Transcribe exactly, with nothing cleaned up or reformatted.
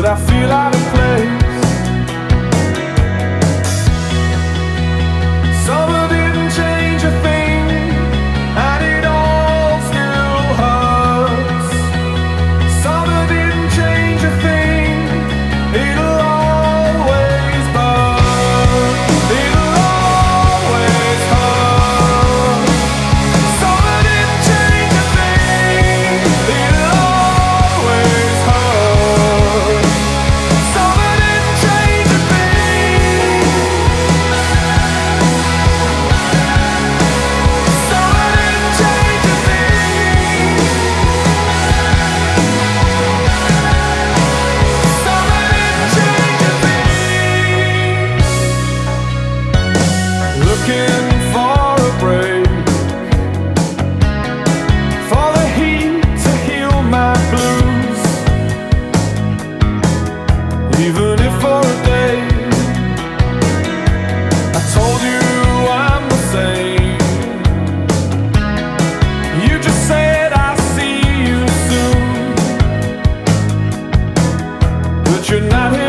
but I feel out of place. Summer didn't change a thing, and it all still hurts. Summer didn't change a thing, it'll always burn. It'll always hurt. Summer didn't change a thing, it'll always hurt. Summer didn't change a thing. Summer didn't change a thing. Summer didn't change a thing. Looking for a break, for the heat to heal my blues, even if for a day. I told you I'm the same. You just said I'll see you soon, but you're not here.